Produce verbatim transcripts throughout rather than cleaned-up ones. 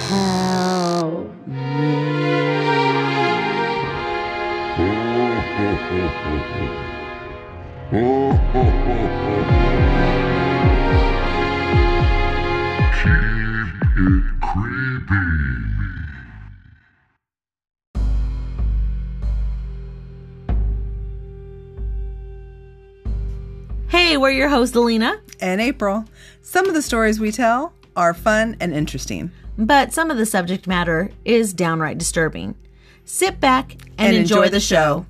Help Hey, we're your hosts, Alina and April. Some of the stories we tell are fun and interesting, but some of the subject matter is downright disturbing. Sit back and, and enjoy, enjoy the, the show.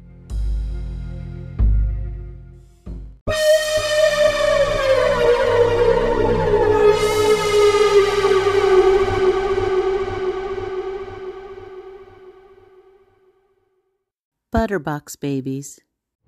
Butterbox babies.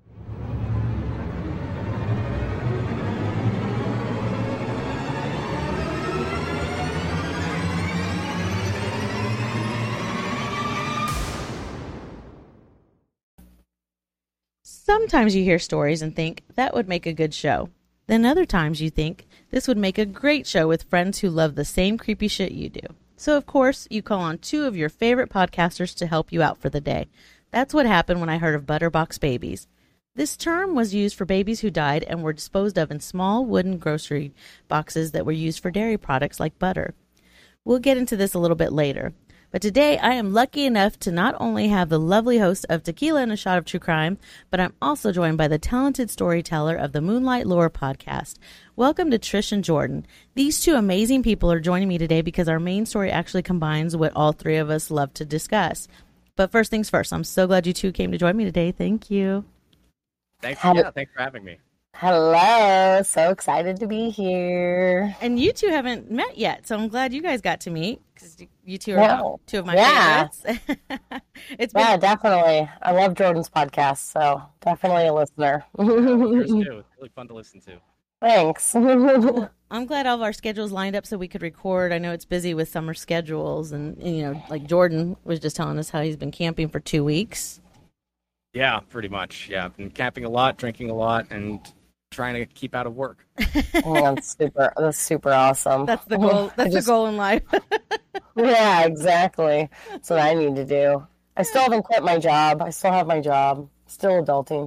Sometimes you hear stories and think that would make a good show. Then other times you think this would make a great show with friends who love the same creepy shit you do. So of course you call on two of your favorite podcasters to help you out for the day. That's what happened when I heard of Butterbox babies. This term was used for babies who died and were disposed of in small wooden grocery boxes that were used for dairy products like butter. We'll get into this a little bit later. But today I am lucky enough to not only have the lovely host of Tequila and a Shot of True Crime, but I'm also joined by the talented storyteller of the Moonlight Lore podcast. Welcome to Trish and Jordan. These two amazing people are joining me today because our main story actually combines what all three of us love to discuss. But first things first, I'm so glad you two came to join me today. Thank you. Thanks, yeah, thanks for having me. Hello, so excited to be here. And you two haven't met yet, so I'm glad you guys got to meet because you two are No. two of my Yeah. favorites. It's been Yeah, definitely. I love Jordan's podcast, so definitely a listener. Yours too. It's really fun to listen to. Thanks. I'm glad all of our schedules lined up so we could record. I know it's busy with summer schedules, and, and you know, like Jordan was just telling us how he's been camping for two weeks. Yeah, pretty much. Yeah, I've been camping a lot, drinking a lot, and trying to keep out of work. Oh, that's super. That's super awesome. That's the goal. That's just- the goal in life. Yeah, exactly. That's what I need to do. I still haven't quit my job. I still have my job. Still adulting.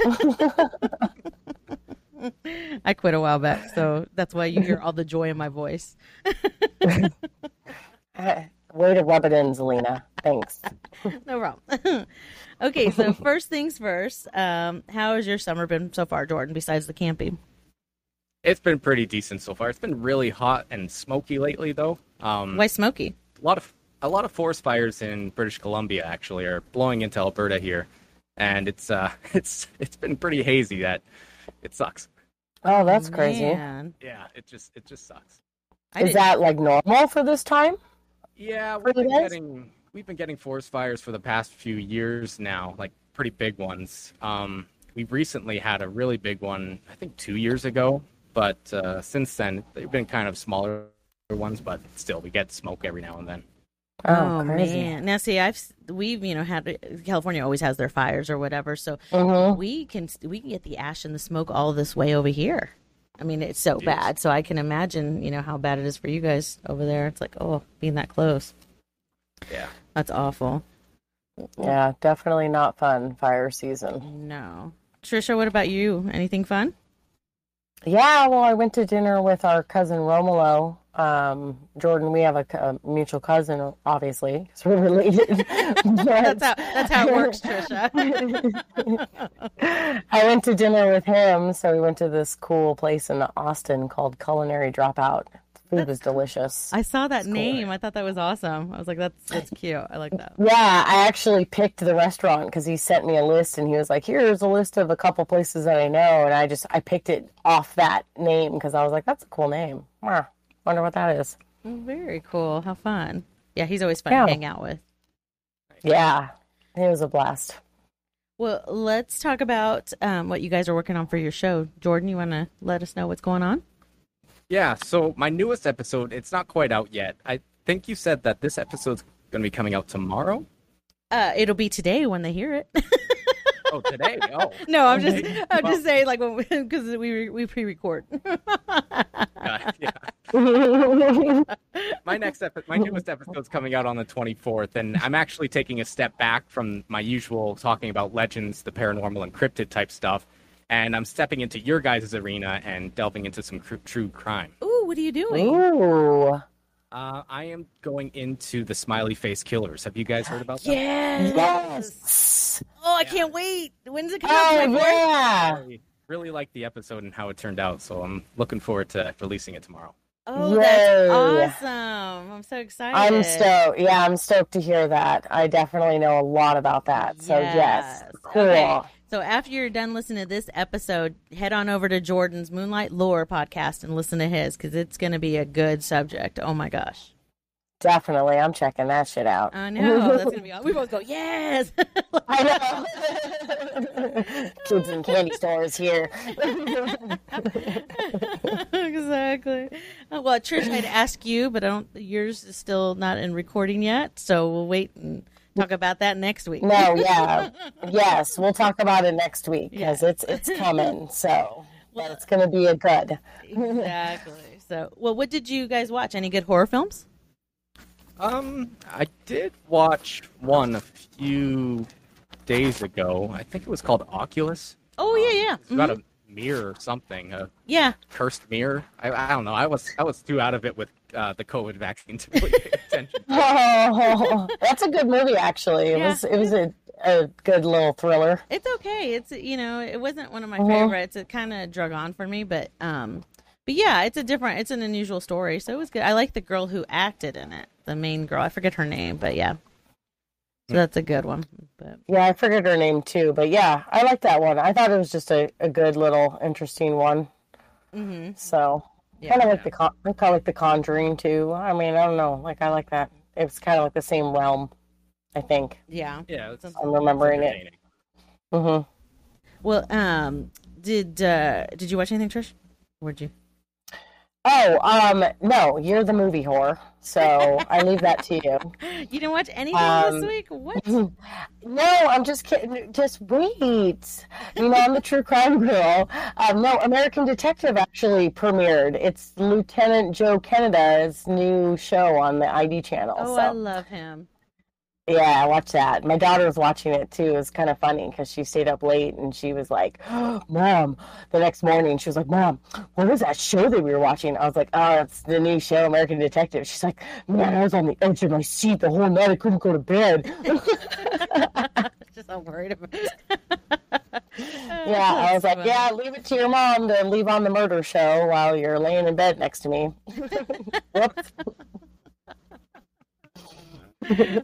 I quit a while back, so that's why you hear all the joy in my voice. Way to rub it in, Zelina. Thanks. No problem. Okay, so first things first, um, how has your summer been so far, Jordan, besides the camping? It's been pretty decent so far. It's been really hot and smoky lately, though. Um, Why smoky? a lot of a lot of forest fires in British Columbia actually are blowing into Alberta here, and it's uh it's it's been pretty hazy. That it sucks. Oh, that's crazy. Man. Yeah, it just it just sucks. I Is didn't- that like normal for this time? Yeah, For we've you been guys? getting we've been getting forest fires for the past few years now, like pretty big ones. Um, we recently had a really big one, I think two years ago, but uh, since then they've been kind of smaller ones, but still we get smoke every now and then. Oh, Oh, crazy. man! Now, see, I've we've you know had California always has their fires or whatever, so Mm-hmm. we can we can get the ash and the smoke all this way over here. I mean, it's so Jeez. bad. So I can imagine, you know, how bad it is for you guys over there. It's like, oh, being that close, Yeah. that's awful. Yeah, definitely not fun fire season. No, Trisha, what about you? Anything fun? Yeah, well, I went to dinner with our cousin Romulo. Um, Jordan, we have a, co- a mutual cousin, obviously, because we're related. That's how that's how it works, Trisha. I went to dinner with him, so we went to this cool place in Austin called Culinary Dropout. Food was delicious. I saw that cool. name. I thought that was awesome. I was like, that's that's cute. I like that. Yeah, I actually picked the restaurant because he sent me a list and he was like, here's a list of a couple places that I know. And I just, I picked it off that name because I was like, that's a cool name. Huh, wonder what that is. Oh, very cool. How fun. Yeah, he's always fun Yeah. to hang out with. Yeah, it was a blast. Well, let's talk about um, what you guys are working on for your show. Jordan, you want to let us know what's going on? Yeah, so my newest episode, it's not quite out yet. I think you said that this episode's going to be coming out tomorrow? Uh, it'll be today when they hear it. Oh, today? Oh. No, I'm just, Okay. I'm Well, just saying, like, because we we pre-record. uh, yeah. My next epi- my newest episode's coming out on the twenty-fourth, and I'm actually taking a step back from my usual talking about legends, the paranormal, and cryptid type stuff, and I'm stepping into your guys' arena and delving into some cr- true crime. Ooh, what are you doing? Ooh. Uh, I am going into the smiley face killers. Have you guys heard about that? Yes. Yes. Oh, I can't wait. When's it coming out? Oh, twenty-fourth? yeah. I really liked the episode and how it turned out, so I'm looking forward to releasing it tomorrow. Oh, Yay. that's awesome. I'm so excited. I'm stoked. Yeah, I'm stoked to hear that. I definitely know a lot about that. So, yes. Yes. Cool. Okay. So after you're done listening to this episode, head on over to Jordan's Moonlight Lore podcast and listen to his, because it's going to be a good subject. Oh, my gosh. Definitely. I'm checking that shit out. I know. That's going to be awesome. We both go, yes. I know. Kids in candy stores here. Exactly. Uh, Well, Trish, I'd ask you, but I don't. Yours is still not in recording yet, so we'll wait and talk about that next week. No, yeah. Yes, we'll talk about it next week because Yeah. it's it's coming. So, but it's going to be a good. Exactly. So, well, what did you guys watch? Any good horror films? Um, I did watch one a few days ago. I think it was called Oculus. Oh yeah, yeah, It's about Mhm. a mirror or something, a yeah. cursed mirror. I, I don't know. I was I was too out of it with uh, the COVID vaccine to really pay attention. Oh, that's a good movie, actually. It Yeah. was it was a, a good little thriller. It's okay. It's you know, it wasn't one of my Mhm. favorites. It kind of drug on for me, but um, but yeah, it's a different. It's an unusual story, so it was good. I like the girl who acted in it, the main girl. I forget her name, but yeah, so that's a good one. But Yeah, I forget her name too, but yeah, I like that one. I thought it was just a, a good little interesting one. hmm So Yeah. kind of like the Con- I kind of like the Conjuring too. I mean, I don't know, like I like that. It's kind of like the same realm, I think. yeah. Yeah, it's, I'm remembering it. entertaining. hmm Well, um, did uh, did you watch anything, Trish? Where'd you? Oh, um, no, you're the movie whore, so I leave that to you. You didn't watch anything Um, this week? What? No, I'm just kidding. Just wait. You know, I'm the true crime girl. Um, no, American Detective actually premiered. It's Lieutenant Joe Canada's new show on the I D channel. Oh, so I love him. yeah, I watched that. My daughter was watching it too. It was kind of funny because she stayed up late and she was like, oh, "Mom," the next morning she was like, "Mom, what was that show that we were watching?" I was like, "Oh, it's the new show, American Detective." She's like, "Man, I was on the edge of my seat the whole night. I couldn't go to bed." Just I'm worried about. Yeah, I was like, "Yeah, leave it to your mom to leave on the murder show while you're laying in bed next to me." Whoops. That's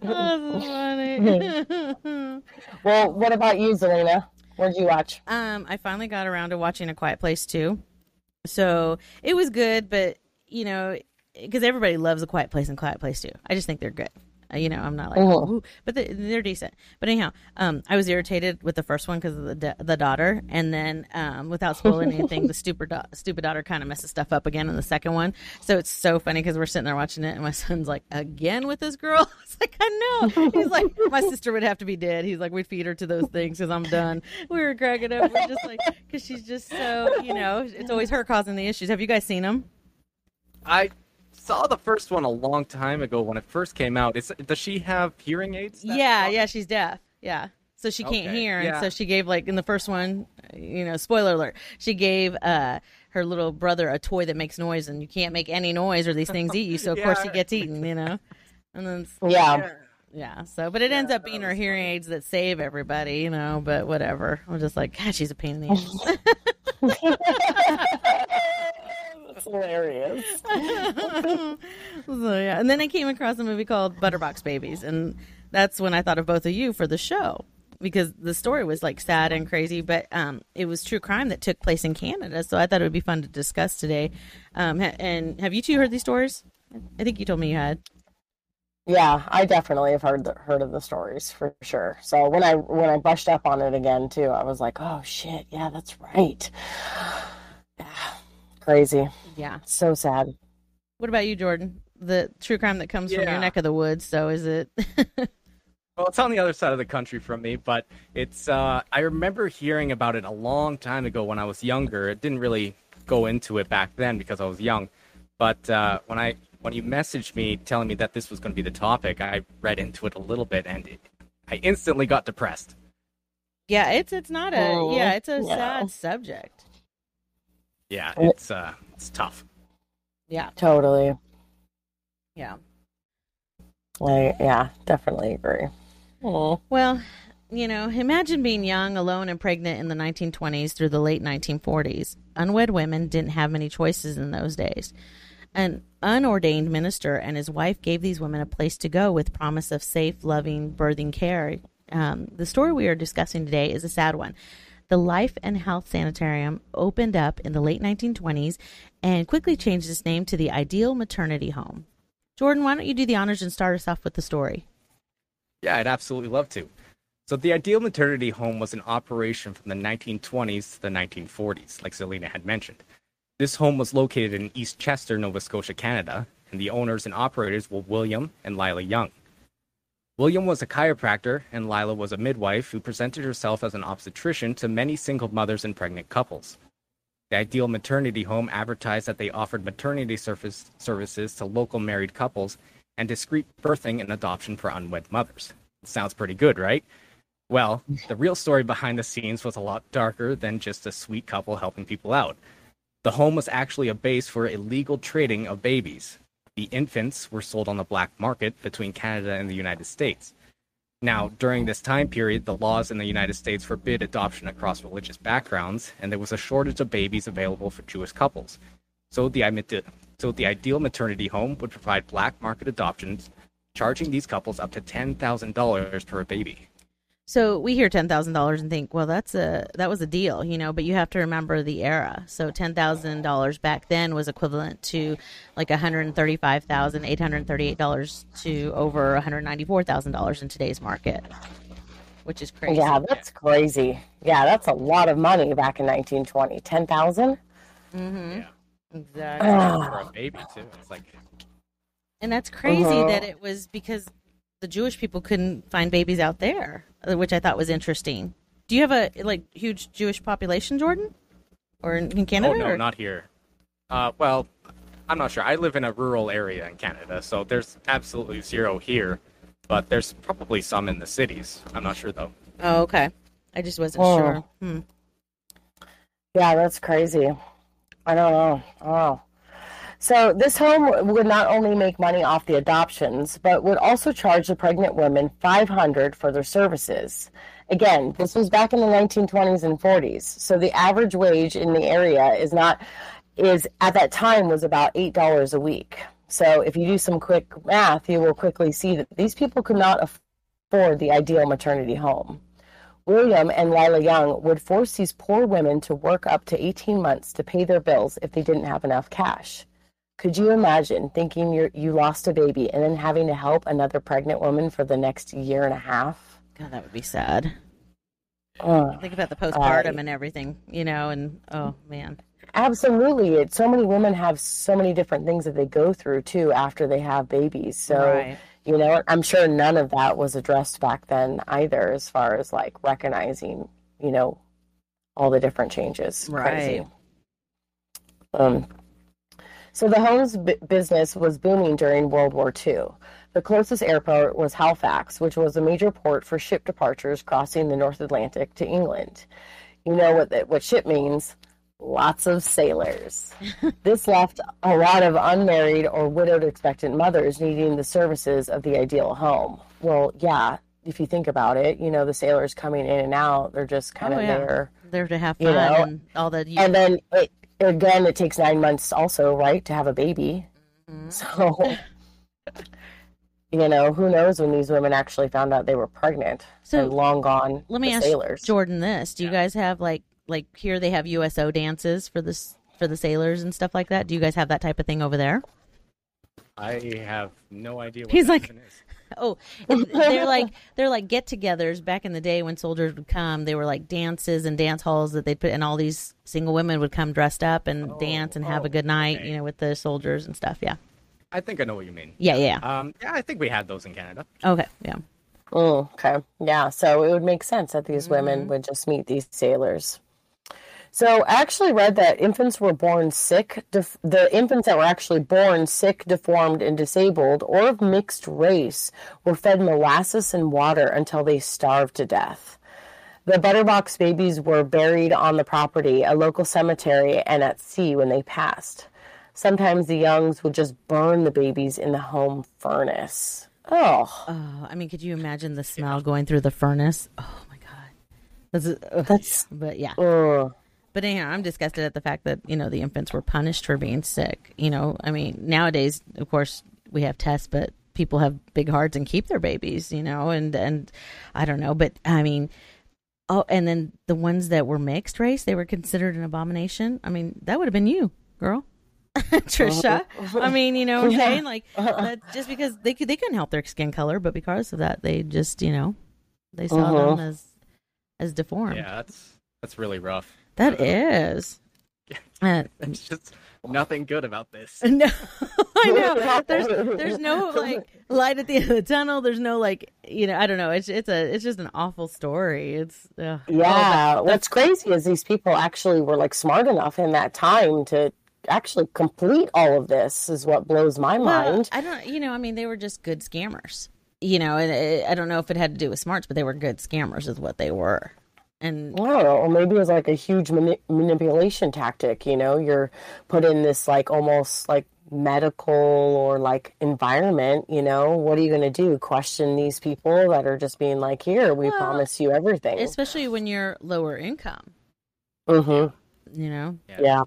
funny. Well, what about you, Zelina? What'd you watch? um, I finally got around to watching A Quiet Place too, so it was good. But you know, because everybody loves A Quiet Place and Quiet Place too, I just think they're good. Uh, You know, I'm not like, Mhm. ooh, but they, they're decent. But anyhow, um, I was irritated with the first one because of the da- the daughter, and then um, without spoiling anything, the stupid da- stupid daughter kind of messes stuff up again in the second one. So it's so funny because we're sitting there watching it, and my son's like, again with this girl. It's like, I know. He's like, my sister would have to be dead. He's like, we'd feed her to those things because I'm done. We were cracking up. We're just like, because she's just so, you know, it's always her causing the issues. Have you guys seen them? I saw the first one a long time ago when it first came out. Is, does she have hearing aids? that Yeah, daughter? yeah, she's deaf. Yeah. So she can't Okay, hear. And yeah. so she gave, like, in the first one, you know, spoiler alert, she gave uh, her little brother a toy that makes noise, and you can't make any noise or these things eat you. So, of course, Yeah. he gets eaten, you know? And then, Yeah. yeah. So, but it ends up being her hearing aids that save everybody, you know, but whatever. I'm just like, God, she's a pain in the ass. That's hilarious. So yeah, and then I came across a movie called Butterbox Babies, and that's when I thought of both of you for the show because the story was like sad and crazy, but um, it was true crime that took place in Canada. So I thought it would be fun to discuss today. Um, ha- and have you two heard these stories? I think you told me you had. Yeah, I definitely have heard the, heard of the stories for sure. So when I when I brushed up on it again too, I was like, "Oh shit, yeah, that's right." Crazy, Yeah. so sad. What about you, Jordan? The true crime that comes from your Yeah. neck of the woods. So is it? Well, it's on the other side of the country from me, but it's. Uh, I remember hearing about it a long time ago when I was younger. It didn't really go into it back then because I was young. But uh, when I when you messaged me telling me that this was going to be the topic, I read into it a little bit, and it, I instantly got depressed. Yeah, it's it's not a Oh, yeah, it's a yeah. sad subject. Yeah, it's uh, it's tough. Yeah, Totally. yeah. I, yeah, definitely agree. Oh. Well, you know, imagine being young, alone, and pregnant in the nineteen twenties through the late nineteen forties. Unwed women didn't have many choices in those days. An unordained minister and his wife gave these women a place to go with promise of safe, loving, birthing care. Um, the story we are discussing today is a sad one. The Life and Health Sanitarium opened up in the late nineteen twenties and quickly changed its name to the Ideal Maternity Home. Jordan, why don't you do the honors and start us off with the story? Yeah, I'd absolutely love to. So the Ideal Maternity Home was in operation from the nineteen twenties to the nineteen forties, like Selena had mentioned. This home was located in East Chester, Nova Scotia, Canada, and the owners and operators were William and Lila Young. William was a chiropractor, and Lila was a midwife who presented herself as an obstetrician to many single mothers and pregnant couples. The Ideal Maternity Home advertised that they offered maternity service, services to local married couples and discreet birthing and adoption for unwed mothers. Sounds pretty good, right? Well, the real story behind the scenes was a lot darker than just a sweet couple helping people out. The home was actually a base for illegal trading of babies. The infants were sold on the black market between Canada and the United States. Now, during this time period, the laws in the United States forbid adoption across religious backgrounds, and there was a shortage of babies available for Jewish couples. So the, so the Ideal Maternity Home would provide black market adoptions, charging these couples up to ten thousand dollars per baby. So we hear ten thousand dollars and think, well, that's a that was a deal, you know, but you have to remember the era. So ten thousand dollars back then was equivalent to like one hundred thirty-five thousand eight hundred thirty-eight dollars to over one hundred ninety-four thousand dollars in today's market, which is crazy. Yeah, that's crazy. Yeah, that's a lot of money back in nineteen twenty. ten thousand dollars? Mm-hmm. Yeah. Exactly. For a baby, too. It's like... And that's crazy Uh-huh. that it was because the Jewish people couldn't find babies out there, which I thought was interesting. Do you have a like huge Jewish population, Jordan? Or in in Canada? Oh, no, or? not here. Uh, well, I'm not sure. I live in a rural area in Canada, so there's absolutely zero here. But there's probably some in the cities. I'm not sure, though. Oh, okay. I just wasn't Oh. sure. Hmm. Yeah, that's crazy. I don't know. Oh. So this home would not only make money off the adoptions, but would also charge the pregnant women five hundred dollars for their services. Again, this was back in the nineteen twenties and forties. So the average wage in the area is not is at that time was about eight dollars a week. So if you do some quick math, you will quickly see that these people could not afford the Ideal Maternity Home. William and Lila Young would force these poor women to work up to eighteen months to pay their bills if they didn't have enough cash. Could you imagine thinking you you lost a baby and then having to help another pregnant woman for the next year and a half? God, that would be sad. Ugh. Think about the postpartum I- and everything, you know, and oh, man. Absolutely. It, so many women have so many different things that they go through, too, after they have babies. So, Right. you know, I'm sure none of that was addressed back then either, as far as, like, recognizing, you know, all the different changes. Crazy. Right. Um, so the homes b- business was booming during World War Two. The closest airport was Halifax, which was a major port for ship departures crossing the North Atlantic to England. You know what that, what ship means? Lots of sailors. This left a lot of unmarried or widowed expectant mothers needing the services of the Ideal Home. Well, yeah, if you think about it, you know, the sailors coming in and out, they're just kind Oh, of yeah. there. There to have You fun know, and all that. You, And then it, again, it takes nine months also, right, to have a baby. Mhm. So, you know, who knows when these women actually found out they were pregnant So, and long gone let me the ask sailors. Jordan this. Do you guys have like, like here they have U S O dances for this, for the sailors and stuff like that? Do you guys have that type of thing over there? I have no idea what He's that like- even is. Oh, and they're like they're like get-togethers back in the day when soldiers would come. They were like dances and dance halls that they put, and all these single women would come dressed up and Oh, dance and have oh, a good night, okay. you know, with the soldiers and stuff. Yeah, I think I know what you mean. yeah, yeah. Um, yeah, I think we had those in Canada. Okay, yeah. Mm, okay. Yeah. So it would make sense that these Mm-hmm. women would just meet these sailors. So I actually read that infants were born sick. Def- the infants that were actually born sick, deformed, and disabled, or of mixed race, were fed molasses and water until they starved to death. The Butterbox babies were buried on the property, a local cemetery, and at sea when they passed. Sometimes the youngs would just burn the babies in the home furnace. Oh. Oh, I mean, could you imagine the smell going through the furnace? Oh my God. That's, uh, That's... but yeah. Uh, But anyhow, I'm disgusted at the fact that, you know, the infants were punished for being sick. You know, I mean, nowadays, of course, we have tests, but people have big hearts and keep their babies, you know, and, and I don't know. But I mean, oh, and then the ones that were mixed race, they were considered an abomination. I mean, that would have been you, girl. Trisha. I mean, you know what I'm saying? Like, that just because they could, they couldn't help their skin color, but because of that, they just, you know, they saw uh-huh. them as, as deformed. Yeah, that's that's really rough. That uh, is. Uh, There's just nothing good about this. no, I know. There's there's no like light at the end of the tunnel. There's no like, you know, I don't know. It's it's a it's just an awful story. It's uh, yeah. oh, What's crazy is these people actually were like smart enough in that time to actually complete all of this. Is what blows my well, mind. I don't, you know, I mean, they were just good scammers. You know, and it, I don't know if it had to do with smarts, but they were good scammers, is what they were. And I don't know, or maybe it was like a huge mani- manipulation tactic, you know, you're put in this like almost like medical or like environment, you know, what are you going to do? Question these people that are just being like, here, we well, promise you everything. especially when you're lower income, Mm-hmm. you know, Yeah. Yeah.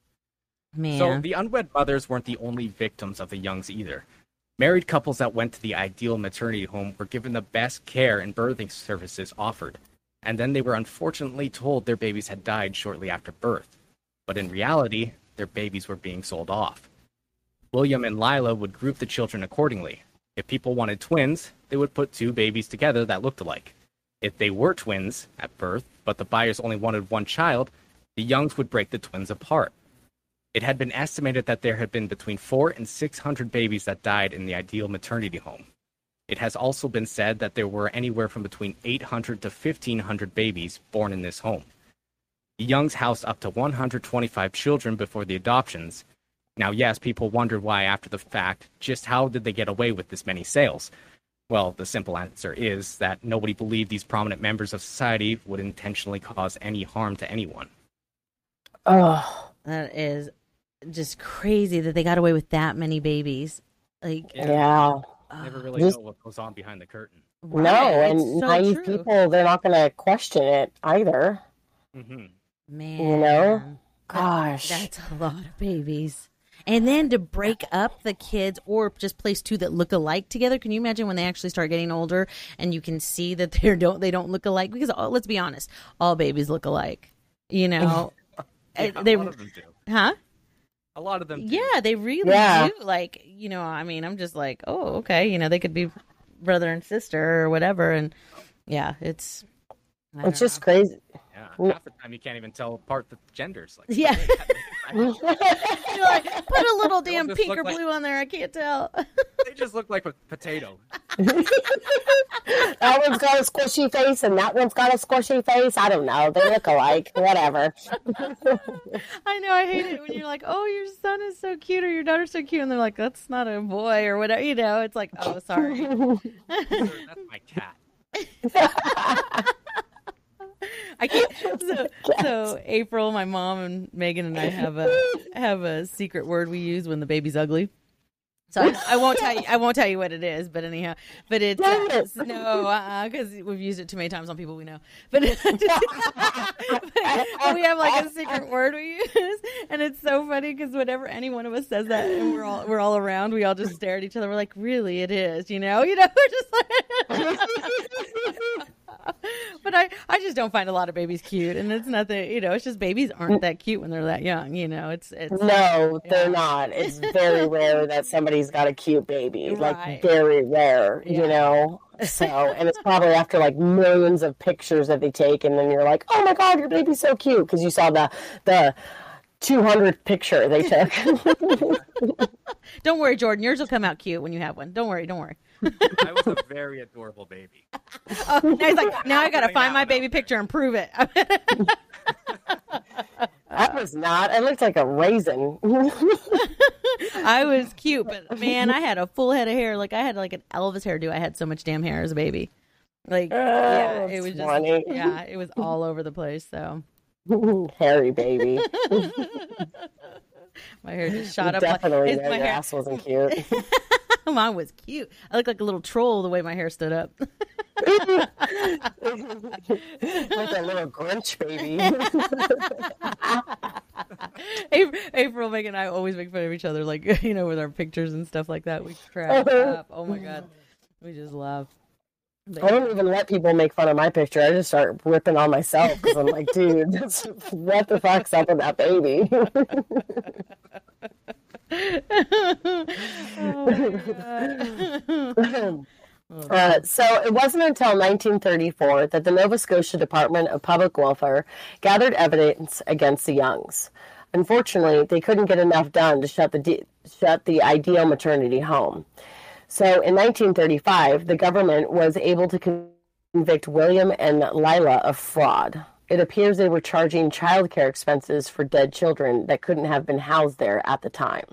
man. So the unwed mothers weren't the only victims of the Youngs either. Married couples that went to the ideal maternity home were given the best care and birthing services offered. And then they were unfortunately told their babies had died shortly after birth. But in reality, their babies were being sold off. William and Lila would group the children accordingly. If people wanted twins, they would put two babies together that looked alike. If they were twins at birth, but the buyers only wanted one child, the Youngs would break the twins apart. It had been estimated that there had been between four and six hundred babies that died in the ideal maternity home. It has also been said that there were anywhere from between eight hundred to fifteen hundred babies born in this home. The Youngs housed up to one hundred twenty-five children before the adoptions. Now, yes, people wondered why after the fact, just how did they get away with this many sales? Well, the simple answer is that nobody believed these prominent members of society would intentionally cause any harm to anyone. Oh, That is just crazy that they got away with that many babies. Like, Yeah. yeah. Never really This- know what goes on behind the curtain. right, No, it's and so naive true. people, they're not going to question it either. Mm-hmm. Man, you know? that- Gosh. that's a lot of babies. And then to break up the kids or just place two that look alike together. Can you imagine when they actually start getting older and you can see that they don't they don't look alike? Because oh, let's be honest, all babies look alike. You know, Yeah, Uh, they a lot of them do. huh? A lot of them do. Yeah, they really Yeah. do. Like, you know, I mean, I'm just like, oh, okay. You know, they could be brother and sister or whatever. And yeah, it's. I It's don't just crazy. Yeah, half the time you can't even tell apart the genders. Like, Yeah. they You're like, put a little damn just pink look or like- blue on there. I can't tell. just look like a potato. That one's got a squishy face and that one's got a squishy face. I don't know. They look alike. Whatever. I know. I hate it when you're like, oh, your son is so cute or your daughter's so cute. And they're like, that's not a boy or whatever. You know, it's like, oh, sorry. That's my cat. I can't. So, so April, my mom, and Megan and I have a have a secret word we use when the baby's ugly. So I, I won't tell you. I won't tell you what it is. But anyhow, but it's uh, Yes. no, because we've used it too many times on people we know. But, but we have like a secret word we use, and it's so funny because whenever any one of us says that, and we're all we're all around, we all just stare at each other. We're like, really, it is, you know, you know, we're just like. But I, I just don't find a lot of babies cute, and it's nothing, you know. It's just babies aren't that cute when they're that young, you know. It's it's No, they're Yeah. not. It's very rare that somebody's got a cute baby. Right. Like, very rare, Yeah. you know? So, and it's probably after like millions of pictures that they take, and then you're like, oh my God, your baby's so cute. Because you saw the, the two hundredth picture they took. Don't worry, Jordan. Yours will come out cute when you have one. Don't worry, don't worry. I was a very adorable baby. Oh, now he's like, now I gotta find my baby picture and prove it. I was not. I looked like a raisin. I was cute, but man, I had a full head of hair. Like I had like an Elvis hairdo. I had so much damn hair as a baby. Like, Oh, yeah, it that's was just, funny. yeah, it was all over the place. So Hairy baby. my hair just shot You up. definitely like, know my your hair, ass wasn't cute. mine was cute. I looked like a little troll the way my hair stood up. Like a little Grinch baby. April, April, Megan, and I always make fun of each other, like, you know, with our pictures and stuff like that. We crack up. Oh my god, we just laugh. But, I don't even let people make fun of my picture. I just start ripping on myself because I'm like, dude, that's, what the fuck's up with that baby? oh Uh, so it wasn't until nineteen thirty-four that the Nova Scotia Department of Public Welfare gathered evidence against the Youngs. Unfortunately, they couldn't get enough done to shut the de- shut the ideal maternity home. So in nineteen thirty-five, the government was able to convict William and Lila of fraud. It appears they were charging childcare expenses for dead children that couldn't have been housed there at the time.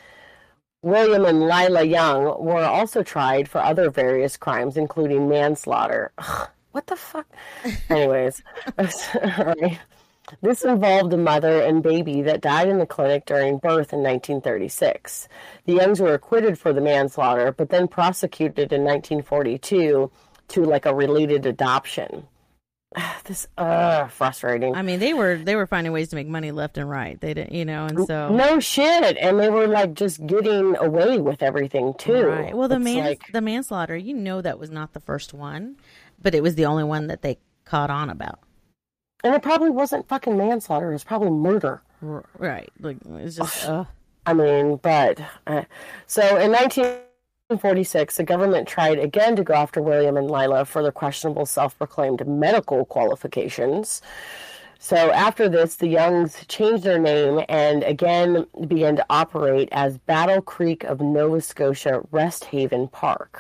William and Lila Young were also tried for other various crimes, including manslaughter. Ugh, what the fuck? Anyways, all right. This involved a mother and baby that died in the clinic during birth in nineteen thirty-six. The Youngs were acquitted for the manslaughter, but then prosecuted in nineteen forty-two to like a related adoption. This uh frustrating. I mean, they were they were finding ways to make money left and right. They didn't, you know, and so No shit, and they were like just getting away with everything too. right. Well, the It's man like, the manslaughter, you know, that was not the first one, but it was the only one that they caught on about. and it probably wasn't fucking manslaughter. It was probably murder. R- Right. Like it's just uh, I mean, but uh, so in nineteen forty-six, the government tried again to go after William and Lila for their questionable self-proclaimed medical qualifications. So after this, the Youngs changed their name and again began to operate as Battle Creek of Nova Scotia Rest Haven Park.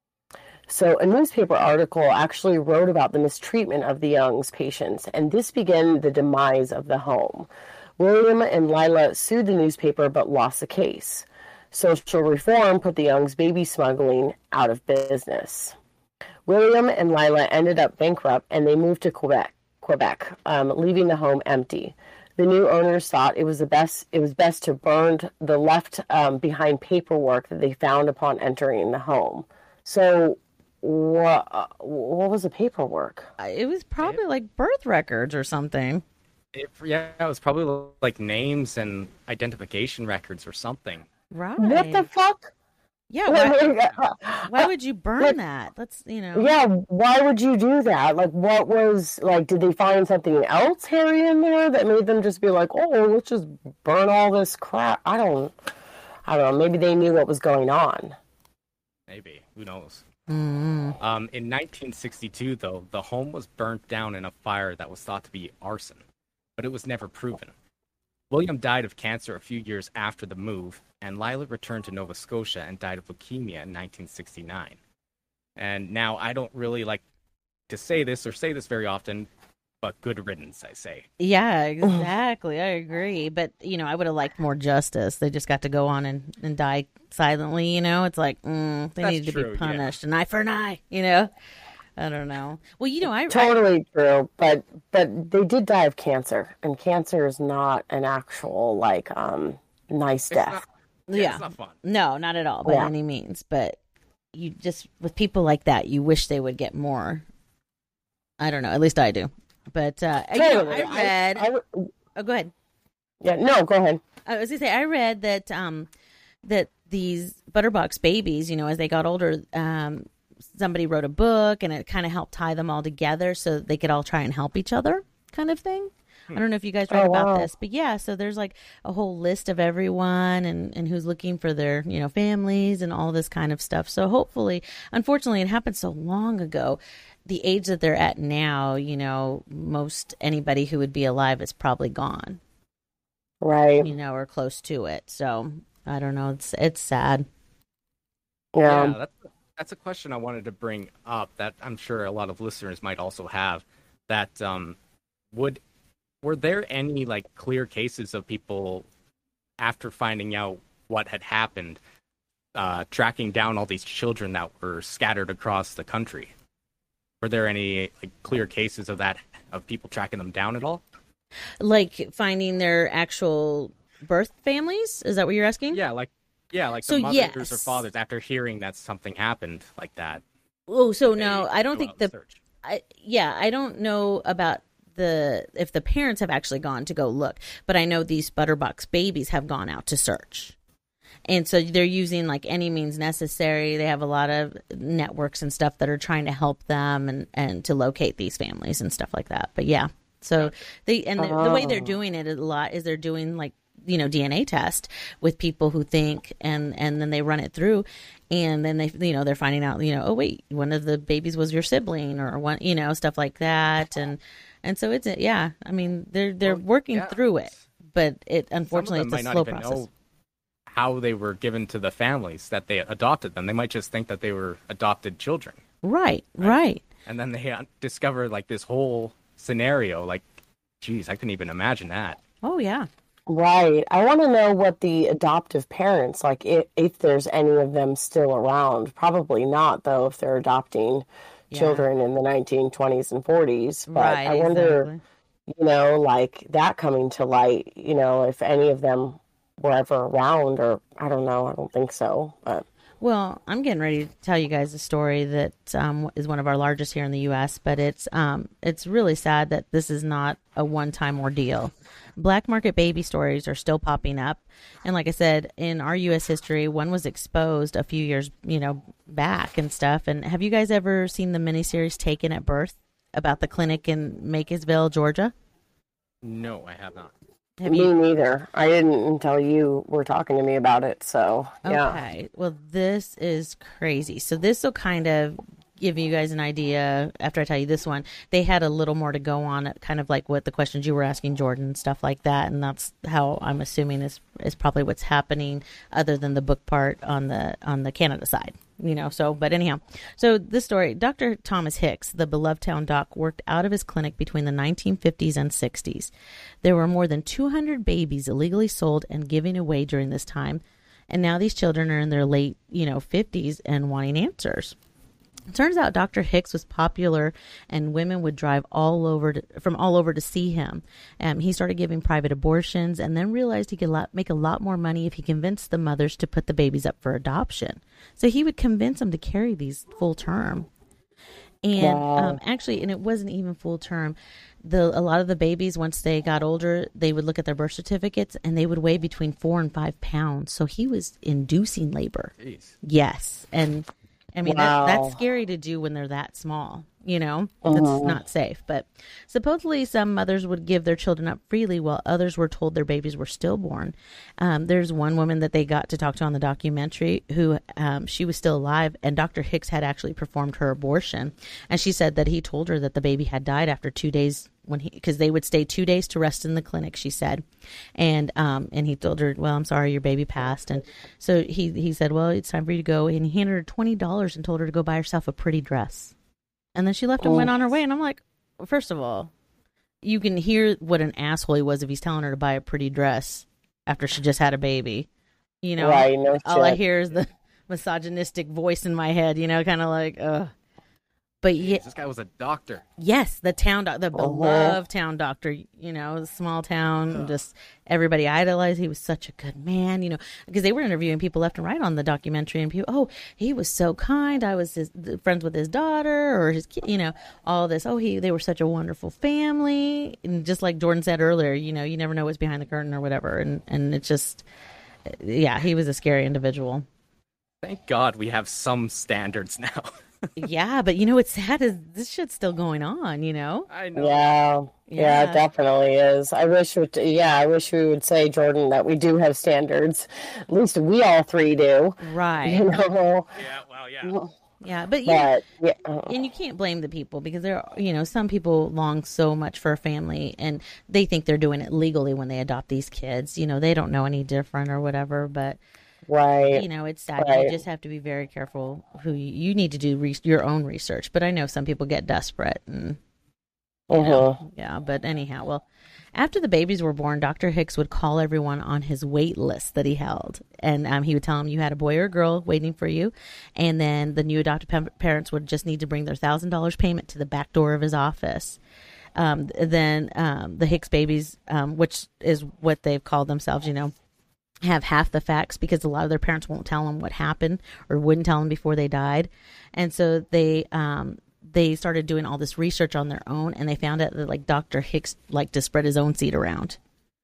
So a newspaper article actually wrote about the mistreatment of the Youngs patients, and this began the demise of the home. William and Lila sued the newspaper but lost the case. Social reform put the Youngs' baby smuggling out of business. William and Lila ended up bankrupt and they moved to Quebec, Quebec, um, leaving the home empty. The new owners thought it was the best. It was best to burn the left um, behind paperwork that they found upon entering the home. So, what what was the paperwork? it was probably like birth records or something. It, yeah, it was probably like names and identification records or something. Right. What the fuck? Yeah. Why, why would you burn Like- that? That's, you know. Yeah, why would you do that? Like, what was, like, did they find something else hairy in there that made them just be like, oh, let's just burn all this crap? I don't, I don't know. Maybe they knew what was going on. Maybe. Who knows? Mm-hmm. Um, in nineteen sixty-two, though, the home was burnt down in a fire that was thought to be arson, but it was never proven. William died of cancer a few years after the move, and Lila returned to Nova Scotia and died of leukemia in nineteen sixty-nine. And now I don't really like to say this or say this very often, but good riddance, I say. Yeah, exactly. I agree. But, you know, I would have liked more justice. They just got to go on and, and die silently, you know? It's like, mm, they That's needed to true, be yeah. punished. An eye for an eye, you know? I don't know. Well, you know, I... I Totally true, but but they did die of cancer, and cancer is not an actual, like, um, nice It's death. not, yeah, yeah. it's not fun. No, not at all, by Yeah. any means. But you just, with people like that, you wish they would get more. I don't know. At least I do. But, uh, you know, Totally. I read... I would- oh, go ahead. yeah, no, go ahead. I was gonna say I read that um that these Butterbox babies, you know, as they got older, um, somebody wrote a book and it kind of helped tie them all together so that they could all try and help each other, kind of thing. I don't know if you guys read Oh, about wow. this, but yeah, so there's like a whole list of everyone and, and who's looking for their, you know, families and all this kind of stuff. So hopefully, unfortunately, it happened so long ago. The age that they're at now, you know, most anybody who would be alive is probably gone, Right. you know, or close to it. So I don't know. It's it's sad. Yeah. Yeah, that's, that's a question I wanted to bring up that I'm sure a lot of listeners might also have. That um, would were there any like clear cases of people after finding out what had happened, uh, tracking down all these children that were scattered across the country? Were there any like clear cases of that, of people tracking them down at all? Like finding their actual birth families? Is that what you're asking? Yeah, like yeah, like So, the mothers yes. or fathers after hearing that something happened like that. Oh, so they no, I don't go think out and the search. I, yeah, I don't know about the if the parents have actually gone to go look, but I know these Butterbox babies have gone out to search. And so they're using like any means necessary. They have a lot of networks and stuff that are trying to help them and, and to locate these families and stuff like that. But yeah, so they and the, the way they're doing it a lot is they're doing like, you know, D N A test with people who think, and, and then they run it through, and then they, you know, they're finding out, you know, oh wait, one of the babies was your sibling or one, you know, stuff like that. And, and so it's, yeah, I mean, they're, they're Well, working yeah. through it, but it, unfortunately, Some of them it's a might slow not even process. know how they were given to the families that they adopted them. They might just think that they were adopted children. Right, right. And then they uh, discover like this whole scenario. Like, geez, I couldn't even imagine that. Oh yeah. Right. I want to know what the adoptive parents, like if, if there's any of them still around. Probably not, though, if they're adopting Yeah. children in the nineteen twenties and forties. But Right, I wonder, exactly. you know, like that coming to light, you know, if any of them were ever around, or I don't know. I don't think so. But Well, I'm getting ready to tell you guys a story that um, is one of our largest here in the U S, but it's um, it's really sad that this is not a one-time ordeal. Black market baby stories are still popping up, and like I said, in our U S history, one was exposed a few years, you know, back and stuff. And have you guys ever seen the miniseries Taken at Birth about the clinic in Makersville, Georgia? No, I have not. Have me you? neither. I didn't until you were talking to me about it. So yeah. Okay. Well, this is crazy. So this will kind of give you guys an idea after I tell you this one. They had a little more to go on, kind of like what the questions you were asking Jordan and stuff like that. And that's how I'm assuming is is probably what's happening other than the book part on the on the Canada side. You know, so, but anyhow, so this story, Doctor Thomas Hicks, the beloved town doc, worked out of his clinic between the nineteen fifties and sixties. There were more than two hundred babies illegally sold and given away during this time. And now these children are in their late, you know, fifties and wanting answers. It turns out Doctor Hicks was popular, and women would drive all over to, from all over to see him. Um, he started giving private abortions, and then realized he could lot, make a lot more money if he convinced the mothers to put the babies up for adoption. So he would convince them to carry these full term. And Wow. um, actually, and it wasn't even full term. The a lot of the babies, once they got older, they would look at their birth certificates, and they would weigh between four and five pounds. So he was inducing labor. Jeez. Yes, and I mean Wow. that, that's scary to do when they're that small. You know, that's not safe. But supposedly, some mothers would give their children up freely, while others were told their babies were stillborn. Um, there's one woman that they got to talk to on the documentary who um, she was still alive, and Doctor Hicks had actually performed her abortion, and she said that he told her that the baby had died after two days when he because they would stay two days to rest in the clinic. She said, and um, and he told her, "Well, I'm sorry, your baby passed." And so he he said, "Well, it's time for you to go," and he handed her twenty dollars and told her to go buy herself a pretty dress. And then she left and went on her way. And I'm like, well, first of all, you can hear what an asshole he was if he's telling her to buy a pretty dress after she just had a baby. You know, Right, no all I shit. hear is the misogynistic voice in my head, you know, kind of like, ugh. But yeah, This guy was a doctor. yes, the town, doc- the Uh-huh. beloved town doctor, you know, small town, just everybody idolized. He was such a good man, you know, because they were interviewing people left and right on the documentary, and people, oh, he was so kind. I was his, friends with his daughter or his kid, you know, all this. Oh, he, they were such a wonderful family. And just like Jordan said earlier, you know, you never know what's behind the curtain or whatever. And, and it's just, yeah, he was a scary individual. Thank God we have some standards now. Yeah, but you know what's sad is this shit's still going on, you know? I know. Yeah, yeah, Yeah. it definitely is. I wish, it, yeah, I wish we would say, Jordan, that we do have standards. At least we all three do. Right. You know, Yeah, well, yeah. Yeah, but you know, but yeah, uh, and you can't blame the people because there are, you know, some people long so much for a family and they think they're doing it legally when they adopt these kids. You know, they don't know any different or whatever, but right. you know, it's sad. Right. You just have to be very careful who you, you need to do re- your own research. But I know some people get desperate and Uh-huh. Yeah, but anyhow, well, after the babies were born, Doctor Hicks would call everyone on his wait list that he held. And um, he would tell them you had a boy or a girl waiting for you. And then the new adopted pa- parents would just need to bring their one thousand dollars payment to the back door of his office. Um, then um, the Hicks babies, um, which is what they've called themselves, you know, have half the facts because a lot of their parents won't tell them what happened or wouldn't tell them before they died. And so they... Um, they started doing all this research on their own, and they found out that like Doctor Hicks liked to spread his own seed around.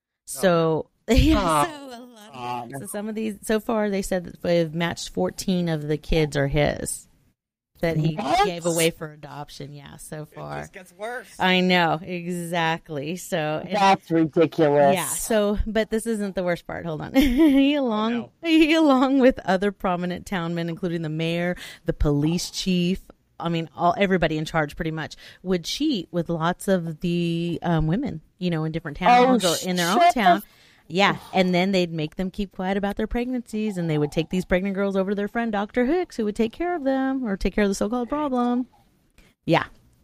So, oh. yeah, so, a lot of, so some of these, so far they said that they've matched fourteen of the kids are his that he what? gave away for adoption. Yeah, so far. It just gets worse. I know, exactly. So that's and, ridiculous. Yeah. So, but this isn't the worst part. Hold on. he along oh, no. he along with other prominent townmen, including the mayor, the police chief. I mean, all everybody in charge pretty much would cheat with lots of the um, women, you know, in different towns oh, or in their own town. Yeah. And then they'd make them keep quiet about their pregnancies, and they would take these pregnant girls over to their friend, Doctor Hicks, who would take care of them or take care of the so-called problem. Yeah.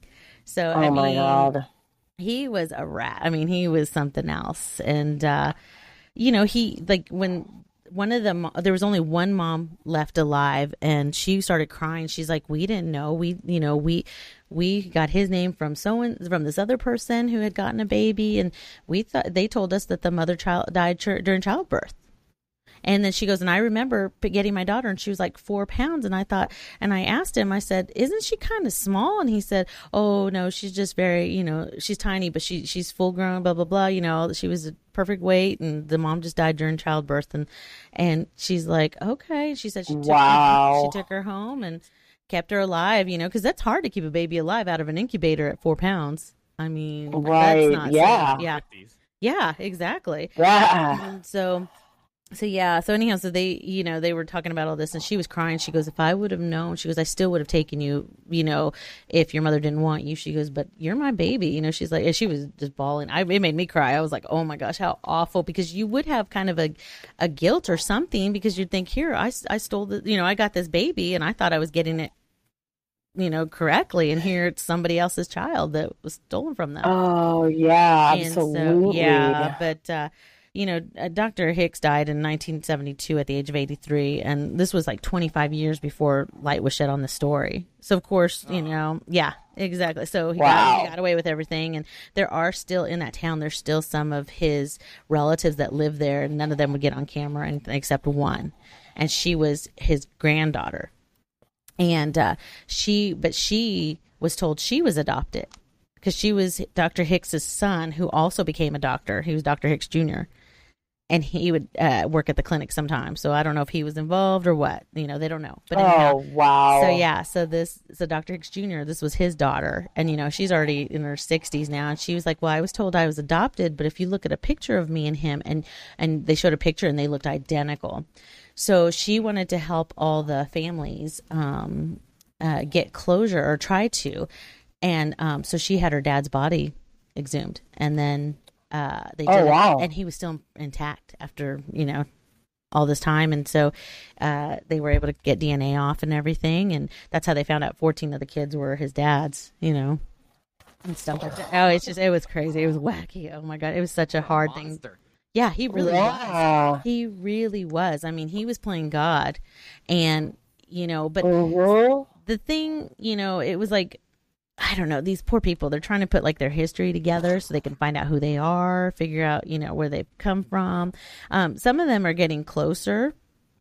So, oh, I mean, my God. He was a rat. I mean, he was something else. And, uh, you know, he, like, when... One of them, there was only one mom left alive, and she started crying. She's like, "We didn't know. We, you know, we, we got his name from someone, from this other person who had gotten a baby, and we thought they told us that the mother child died ch- during childbirth." And then she goes, and I remember getting my daughter, and she was like four pounds. And I thought, and I asked him, I said, "Isn't she kind of small?" And he said, "Oh, no, she's just very, you know, she's tiny, but she she's full grown, blah, blah, blah. You know, she was a perfect weight, and the mom just died during childbirth." And and she's like, "Okay." She said she took, wow. her, she took her home and kept her alive, you know, because that's hard to keep a baby alive out of an incubator at four pounds. I mean, right. that's not yeah. safe. Yeah. Yeah, exactly. Yeah. And so... So, yeah. So, anyhow, so they, you know, they were talking about all this, and she was crying. She goes, "If I would have known," she goes, "I still would have taken you, you know, if your mother didn't want you." She goes, "But you're my baby." You know, she's like, and she was just bawling. I, it made me cry. I was like, oh my gosh, how awful. Because you would have kind of a, a guilt or something, because you'd think, here, I, I stole the, you know, I got this baby and I thought I was getting it, you know, correctly. And here it's somebody else's child that was stolen from them. Oh, yeah, and absolutely. So, yeah. But, uh, you know, uh, Doctor Hicks died in nineteen seventy-two at the age of eighty-three, and this was like twenty-five years before light was shed on the story. So, of course, you know, yeah, exactly. So he, wow. got, he got away with everything, and there are still, in that town, there's still some of his relatives that live there, and none of them would get on camera and, except one, and she was his granddaughter. And uh, she, but she was told she was adopted, because she was Doctor Hicks's son, who also became a doctor. He was Doctor Hicks Junior And he would uh, work at the clinic sometimes. So I don't know if he was involved or what. You know, they don't know. But anyhow, oh, wow. So, yeah. So this, so Doctor Hicks Junior, this was his daughter. And, you know, she's already in her sixties now. And she was like, "Well, I was told I was adopted, but if you look at a picture of me and him," and, and they showed a picture and they looked identical. So she wanted to help all the families um, uh, get closure, or try to. And um, so she had her dad's body exhumed. And then... Uh, they did oh, wow. it, and he was still intact after, you know, all this time. And so uh, they were able to get D N A off and everything. And that's how they found out fourteen of the kids were his dad's, you know, and stuff like that. Oh, it's just, it was crazy. It was wacky. Oh, my God. It was such a hard thing. Yeah, he really yeah. was. He really was. I mean, he was playing God. And, you know, but mm-hmm. the thing, you know, it was like, I don't know, these poor people, they're trying to put like their history together so they can find out who they are, figure out, you know, where they've come from. Um, some of them are getting closer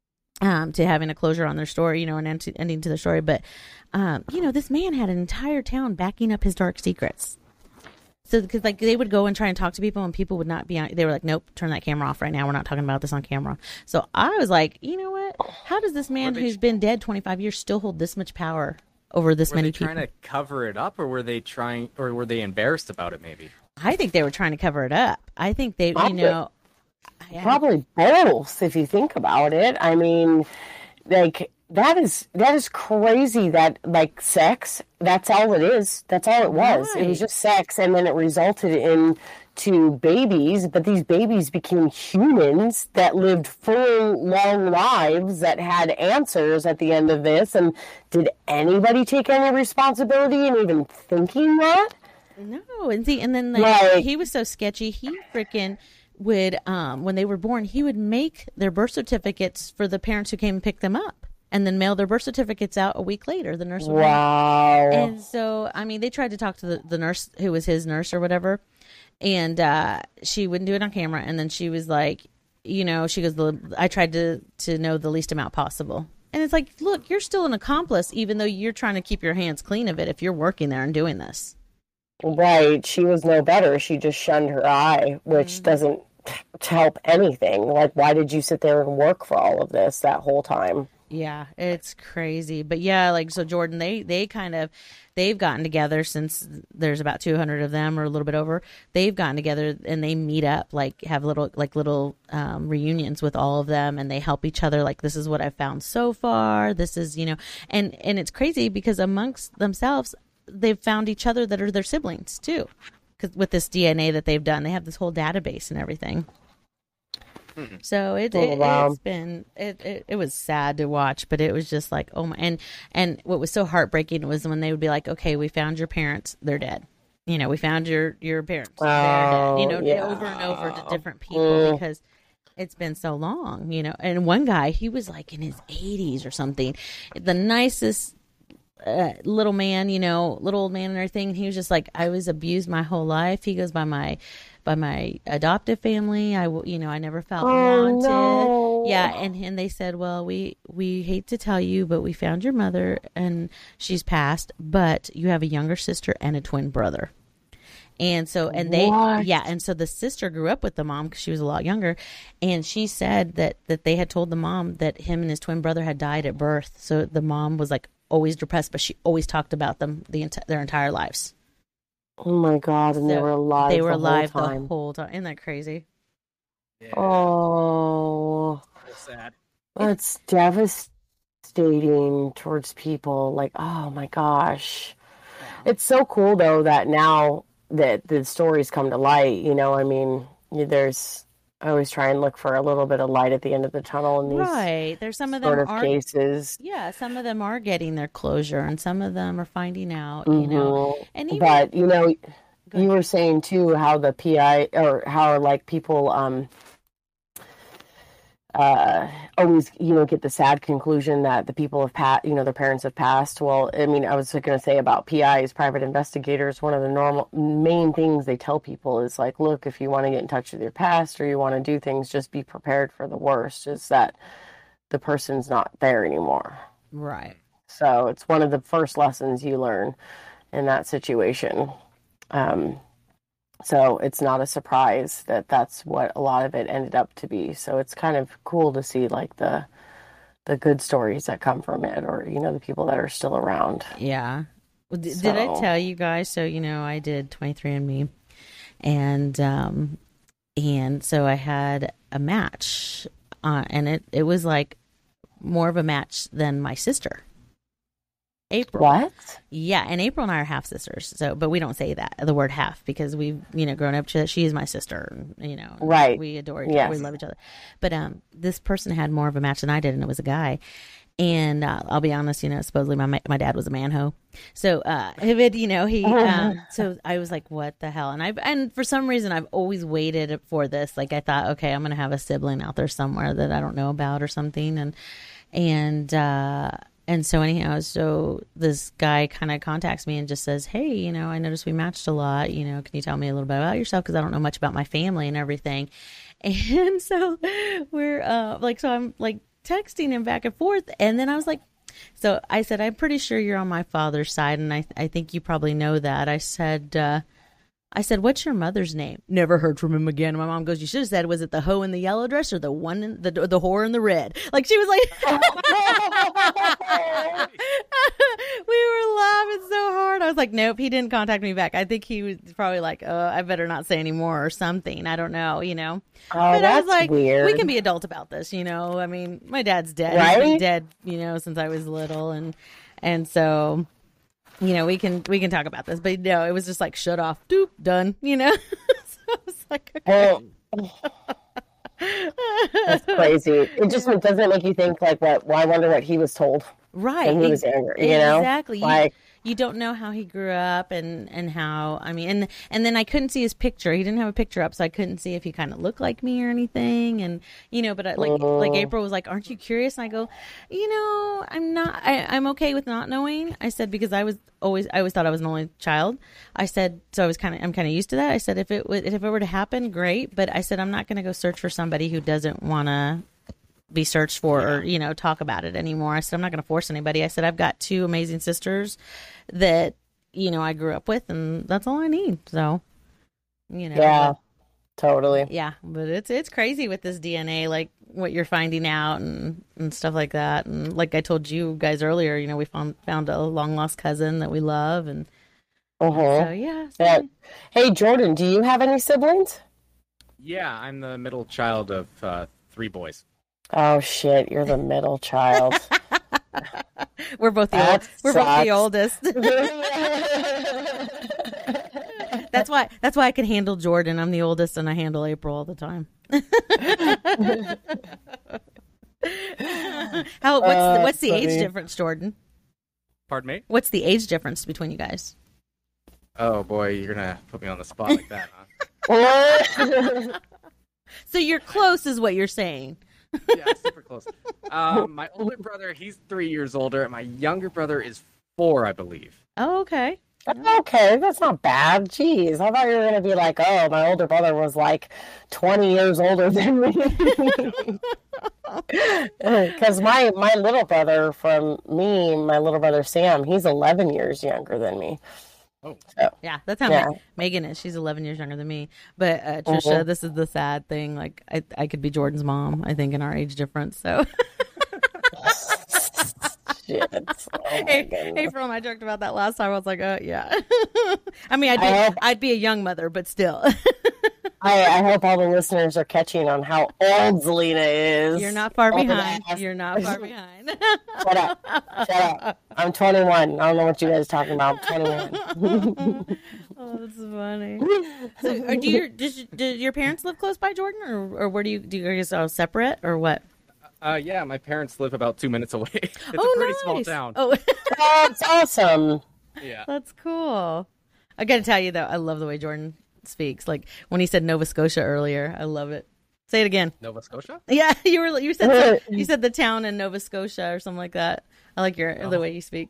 um, to having a closure on their story, you know, an end to, ending to their story. But, um, you know, this man had an entire town backing up his dark secrets. So, because like they would go and try and talk to people, and people would not be on, they were like, "Nope, turn that camera off right now. We're not talking about this on camera." So I was like, you know what? How does this man who's been dead twenty-five years still hold this much power over this were many they people? Trying to cover it up, or were they trying, or were they embarrassed about it? Maybe. I think they were trying to cover it up. I think they, Probably, you know, probably both. If you think about it, I mean, like that is that is crazy. That like sex, that's all it is. That's all it was. Right. It was just sex, and then it resulted in to babies, but these babies became humans that lived full, long lives that had answers at the end of this. And did anybody take any responsibility in even thinking that? No, and see, and then like, Like- he was so sketchy. He freaking would, um, when they were born, he would make their birth certificates for the parents who came and picked them up, and then mail their birth certificates out a week later. The nurse would bring- Wow. And so, I mean, they tried to talk to the, the nurse who was his nurse or whatever, and uh, she wouldn't do it on camera. And then she was like, you know, she goes, the, I tried to, to know the least amount possible. And it's like, look, you're still an accomplice, even though you're trying to keep your hands clean of it if you're working there and doing this. Right. She was no better. She just shunned her eye, which Mm-hmm. doesn't help anything. Like, why did you sit there and work for all of this that whole time? Yeah, it's crazy. But yeah, like, so Jordan, they, they kind of, they've gotten together since there's about two hundred of them or a little bit over. They've gotten together and they meet up, like have little, like little um, reunions with all of them, and they help each other. Like, this is what I've found so far. This is, you know, and, and it's crazy because amongst themselves, they've found each other that are their siblings too. Because with this D N A that they've done, they have this whole database and everything. So it, Oh, it wow. it's been it, it it was sad to watch, but it was just like, oh my, and and what was so heartbreaking was when they would be like, okay, we found your parents, they're dead. You know, we found your your parents, they're dead. You know, Oh, yeah. over and over to different people Mm. because it's been so long. You know, and one guy, he was like in his eighties or something, the nicest uh, little man, you know, little old man and everything. And he was just like, I was abused my whole life. He goes, by my by my adoptive family. I, w- you know, I never felt Oh, wanted. no. Yeah, and and they said, well, we we hate to tell you, but we found your mother and she's passed, but you have a younger sister and a twin brother. And so, and they, What? yeah, and so the sister grew up with the mom because she was a lot younger, and she said that that they had told the mom that him and his twin brother had died at birth. So the mom was like always depressed, but she always talked about them the enti- their entire lives. Oh my God! And they So were alive. They were the alive whole the time. whole time. Isn't that crazy? Yeah, Oh, so sad. that's devastating towards people. Like, oh my gosh. It's so cool though that now that the stories come to light, you know, I mean, there's, I always try and look for a little bit of light at the end of the tunnel in these Right. There's some of sort them of are cases. yeah, some of them are getting their closure and some of them are finding out, you know. Mhm. And even But, you know, Go you were saying too how the P I or how like people um uh always, you know, get the sad conclusion that the people have passed, you know, their parents have passed. Well, I mean, I was going to say about P Is, private investigators, one of the normal main things they tell people is like, look, if you want to get in touch with your past or you want to do things, just be prepared for the worst, is that the person's not there anymore. right. So it's one of the first lessons you learn in that situation. Um, so it's not a surprise that that's what a lot of it ended up to be. So it's kind of cool to see like the the good stories that come from it, or you know, the people that are still around. Yeah. Well, d- Did I So- tell you guys? So, you know, I did twenty-three and me, and um, and so I had a match, uh, and it it was like more of a match than my sister, April. What? Yeah, and April and I are half sisters. So, but we don't say that the word half because we've you know grown up. To, she is my sister. And, you know, Right. We adore each other. Yes. We love each other. But um, this person had more of a match than I did, and it was a guy. And uh, I'll be honest, you know, supposedly my my dad was a manho. So uh, if it, you know, he. Um, so I was like, what the hell? And I and for some reason I've always waited for this. Like I thought, okay, I'm gonna have a sibling out there somewhere that I don't know about or something, and and. uh And so anyhow, so this guy kind of contacts me and just says, hey, you know, I noticed we matched a lot. You know, can you tell me a little bit about yourself? Because I don't know much about my family and everything. And so we're uh, like, so I'm like texting him back and forth. And then I was like, so I said, I'm pretty sure you're on my father's side. And I, I think you probably know that. I said, uh, I said, what's your mother's name? Never heard from him again. My mom goes, you should have said, was it the hoe in the yellow dress or the one in the the whore in the red? Like she was like, we were laughing so hard. I was like, nope, he didn't contact me back. I think he was probably like, oh, I better not say anymore or something. I don't know, you know. Oh, But I that's was like, weird. we can be adult about this, you know. I mean, my dad's dead. He's Right? been dead, you know, since I was little, and and so. You know, we can we can talk about this, but no, it was just like shut off, doop, done. You know, so I was like, okay. Well, that's crazy. It just doesn't make you think like, what? Well, I wonder what he was told right? when he was ex- younger. You know, exactly. You- like you don't know how he grew up and, and how, I mean, and, and then I couldn't see his picture. He didn't have a picture up, so I couldn't see if he kind of looked like me or anything. And, you know, but I, like, Oh. like April was like, aren't you curious? And I go, you know, I'm not, I, I'm okay with not knowing. I said, because I was always, I always thought I was an only child. I said, so I was kind of, I'm kind of used to that. I said, if it would, if it were to happen, great. But I said, I'm not going to go search for somebody who doesn't want to be searched for or, you know, talk about it anymore. I said, I'm not going to force anybody. I said, I've got two amazing sisters that, you know, I grew up with, and that's all I need. So, you know. Yeah, but- totally. yeah, but it's it's crazy with this D N A, like what you're finding out and, and stuff like that. And like I told you guys earlier, you know, we found found a long lost cousin that we love, and Uh-huh. so yeah. so- Yeah. Hey, Jordan, do you have any siblings? Yeah, I'm the middle child of uh, three boys. Oh shit, you're the middle child. We're both the That old, we're both the sucks. oldest. That's why that's why I can handle Jordan. I'm the oldest, and I handle April all the time. How what's the, Uh, what's the age funny. difference, Jordan? Pardon me? What's the age difference between you guys? Oh boy, you're gonna put me on the spot like that, huh? So you're close, is what you're saying. Yeah, super close. Um, my older brother, he's three years older, and my younger brother is four, I believe. Oh, okay. Okay, that's not bad. Jeez, I thought you were gonna be like, oh, my older brother was like twenty years older than me. Because my my little brother from me, my little brother Sam, he's eleven years younger than me. Oh, Yeah, that's how Yeah. Ma- Megan is. She's eleven years younger than me. But uh, Trisha, Mhm. this is the sad thing. Like, I, I could be Jordan's mom, I think, in our age difference. So, Shit. Oh my hey, goodness. April and I joked about that last time. I was like, uh, yeah. I mean, I'd be, I hope- I'd be a young mother, but still. I, I hope all the listeners are catching on how old Zelina is. You're not far Old behind. ass. You're not far behind. Shut up. Shut up. I'm twenty-one. I don't know what you guys are talking about. I'm twenty-one. Oh, that's funny. So, or do your does, do your parents live close by, Jordan, or or where do you do you guys all separate or what? uh, yeah, my parents live about two minutes away. It's oh, a pretty nice. small town. Oh, That's awesome. Yeah. that's cool. I got to tell you though, I love the way Jordan speaks. Like when he said Nova Scotia earlier, I love it. Say it again. Nova Scotia? Yeah, you were you said some, you said the town in Nova Scotia or something like that. I like your Oh. the way you speak.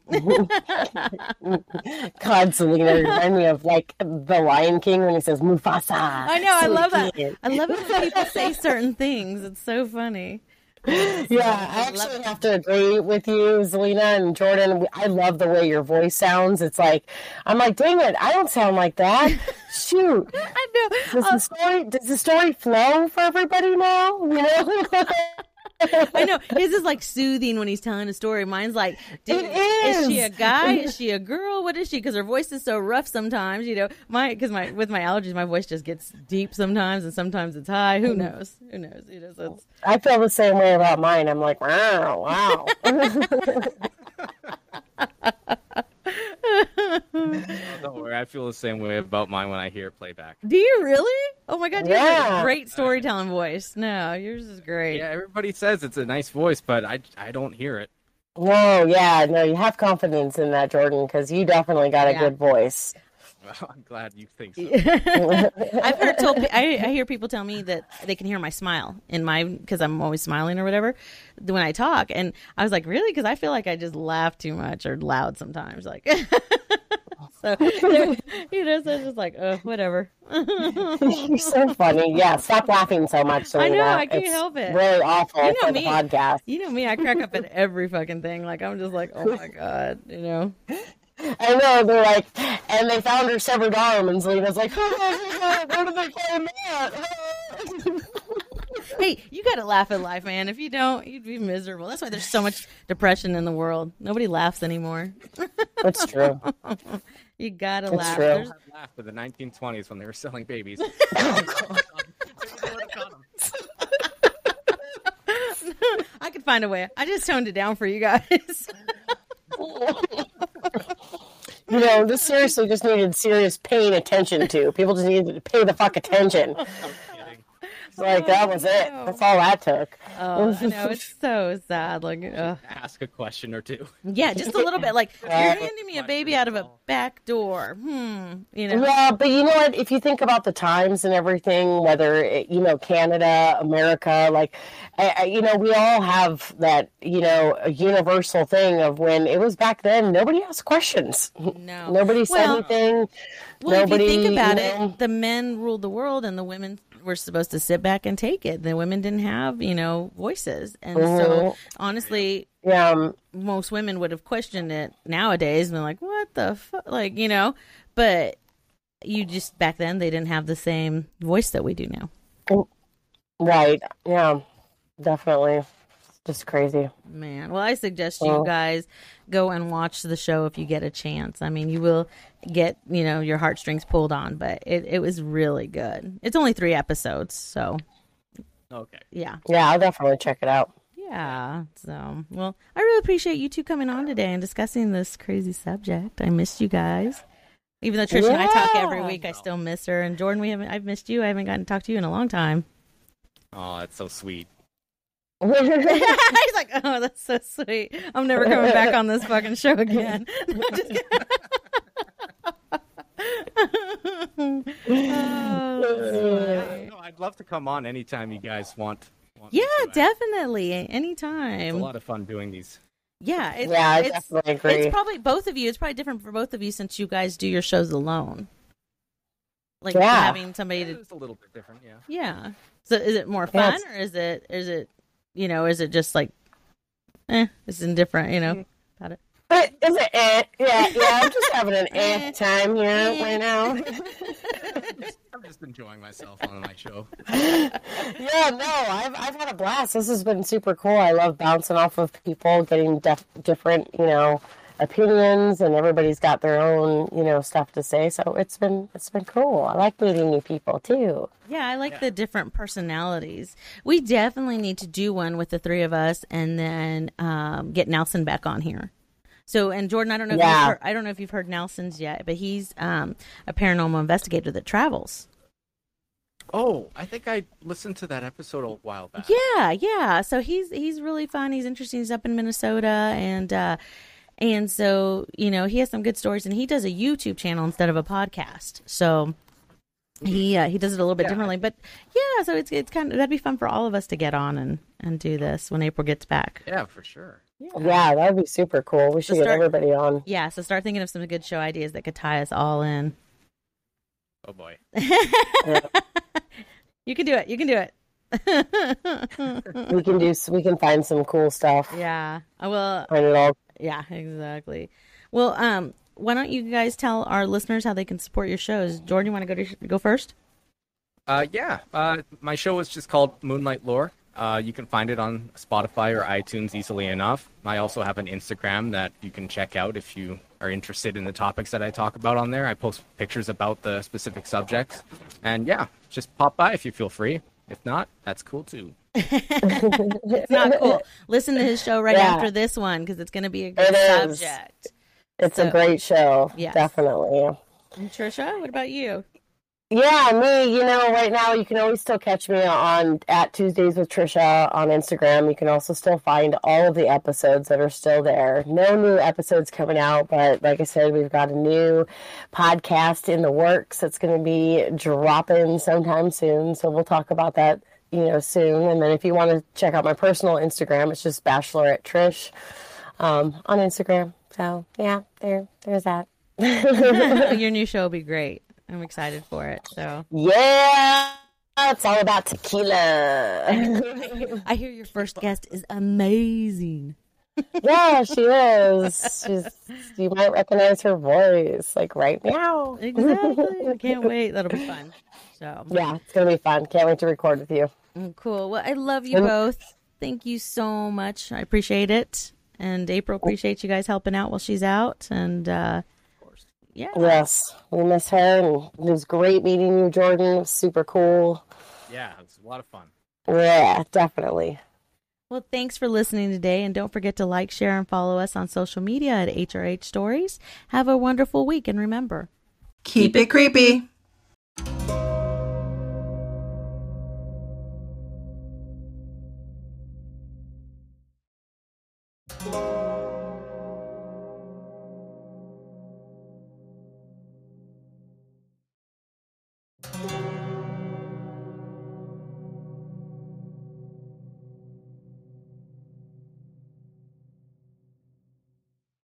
God, Selena, you remind me of like the Lion King when he says Mufasa. I know, I So love that. cute. I love it when people say certain things. It's so funny. Yeah, I actually have to agree with you, Zelina and Jordan. I love the way your voice sounds. It's like, I'm like, dang it, I don't sound like that. Shoot. I know. Does the story does the story flow for everybody now? You know? I know his is like soothing when he's telling a story. Mine's like, dude, It is she is. a guy? Is she a girl? What is she? Because her voice is so rough sometimes. You know, my because my with my allergies, my voice just gets deep sometimes, and sometimes it's high. Who knows? Who knows? You know, so it's, I feel the same way about mine. I'm like, wow, wow. Oh, don't worry, I feel the same way about mine when I hear it playback. do you really? Oh my god, you have a Yeah. great storytelling voice. No, yours is great. Yeah, everybody says it's a nice voice, but I, I don't hear it. No, yeah, no, you have confidence in that, Jordan, because you definitely got a Yeah. good voice. Well, I'm glad you think so. I've heard told pe- I, I hear people tell me that they can hear my smile in my because I'm always smiling or whatever when I talk, and I was like, really? Because I feel like I just laugh too much or loud sometimes, like. So you know, so it's just like, uh, whatever. You're so funny. Yeah, stop laughing so much, Selena. I know, I can't It's help it. Really awful You know for me. the podcast. You know me, I crack up at every fucking thing. Like I'm just like, oh my god, you know. I know, they're like, and they found her severed arm, and Selena's like, oh my God, where did they find that? Hey, you got to laugh at life, man. If you don't, you'd be miserable. That's why there's so much depression in the world. Nobody laughs anymore. That's true. You gotta That's laugh. true. There's- I laughed in the nineteen twenties when they were selling babies. I could find a way. I just toned it down for you guys. You know, this seriously just needed serious paying attention to. People just needed to pay the fuck attention. I'm kidding. Like, that was it. That's all that took. Oh, I know, it's so sad. Like, ugh. Ask a question or two. Yeah, just a little bit. Like, you're Yeah. handing me a baby out of a back door. Hmm. You know. Yeah, but you know what? If you think about the times and everything, whether it, you know, Canada, America, like, I, I, you know, we all have that, you know, a universal thing of when it was back then. Nobody asked questions. No. Nobody said Well, anything. Well, Nobody, if you think about you know, it, the men ruled the world, and the women were supposed to sit back and take it. The women didn't have, you know, voices, and so Mhm. honestly, Yeah, um, most women would have questioned it nowadays and been like, "What the fuck?" Like, you know, but you just back then they didn't have the same voice that we do now. right. Yeah, definitely. Just crazy. Man, well, I suggest you Well- guys go and watch the show if you get a chance. I mean, you will get, you know, your heartstrings pulled on, but it, it was really good. It's only three episodes, so Okay. yeah. Yeah, I'll definitely check it out. Yeah. So, well, I really appreciate you two coming on today and discussing this crazy subject. I missed you guys. Even though Trish and I talk every Yeah. week, I still miss her. And Jordan, we haven't. I've missed you. I haven't gotten to talk to you in a long time. Oh, that's so sweet. He's like, oh, that's so sweet. I'm never coming back on this fucking show again. No, I'm just kidding. Oh, that's No, I'd love to come on anytime you guys want. want yeah, me to. I- definitely. It's a Anytime. lot of fun doing these. Yeah, it's, Yeah, I it's, definitely agree. It's probably both of you. It's probably different for both of you since you guys do your shows alone. Like Yeah. having somebody to, It's a little bit different, yeah. yeah. So is it more Yeah, fun, it's- or is it, is it, you know, is it just like, eh, it's indifferent, you know, about it? But is it eh? Yeah, yeah, I'm just having an eh time here right now. I'm just enjoying myself on my show. Yeah, no, I've I've had a blast. This has been super cool. I love bouncing off of people, getting def- different, you know, opinions, and everybody's got their own, you know, stuff to say. So it's been it's been cool. I like meeting new people too. Yeah, I like the different personalities. We definitely need to do one with the three of us, and then um, get Nelson back on here. So, and Jordan, I don't know if Yeah. you've heard, I don't know if you've heard Nelson's yet, but he's um, a paranormal investigator that travels. Oh, I think I listened to that episode a while back. Yeah, yeah. So he's he's really fun. He's interesting. He's up in Minnesota, and uh, and so you know he has some good stories, and he does a YouTube channel instead of a podcast. So he uh, he does it a little bit Yeah. differently, but yeah. So it's it's kind of that'd be fun for all of us to get on and and do this when April gets back. Yeah, for sure. Yeah, that would be super cool. We should get start- everybody on. Yeah. So start thinking of some good show ideas that could tie us all in. Oh boy. You can do it. You can do it. We can do. We can find some cool stuff. Yeah. I will. Find it all. Yeah, exactly. Well, um, why don't you guys tell our listeners how they can support your shows? Jordan, you want to go to go first? Uh, yeah, uh, my show is just called Moonlight Lore. Uh, you can find it on Spotify or iTunes easily enough. I also have an Instagram that you can check out if you are interested in the topics that I talk about on there. I post pictures about the specific subjects. And yeah, just pop by if you feel free. If not, that's cool too. It's not cool. Listen to his show right Yeah. after this one because it's going to be a good It is. subject. It's So- a great show. Yes. Definitely. And Trisha, what about you? Yeah, me, you know, right now you can always still catch me on at Tuesdays with Trisha on Instagram. You can also still find all of the episodes that are still there. No new episodes coming out, but like I said, we've got a new podcast in the works that's going to be dropping sometime soon. So we'll talk about that, you know, soon. And then if you want to check out my personal Instagram, it's just Bachelorette Trish um, on Instagram. So yeah, there, there's that. Your new show will be great. I'm excited for it. So Yeah, it's all about tequila. I hear your first guest is amazing. Yeah, she is. She's. You might recognize her voice, like right now. Exactly. I can't wait. That'll be fun. So Yeah, it's gonna be fun. Can't wait to record with you. mm, cool. Well, I love you And- both. Thank you so much. I appreciate it. And April appreciates you guys helping out while she's out. And uh, yeah. Yes, we miss her, and it was great meeting you, Jordan. It was super cool. Yeah, it's a lot of fun. Yeah, definitely. Well, thanks for listening today. And don't forget to like, share, and follow us on social media at H R H Stories. Have a wonderful week. And remember, Keep it creepy.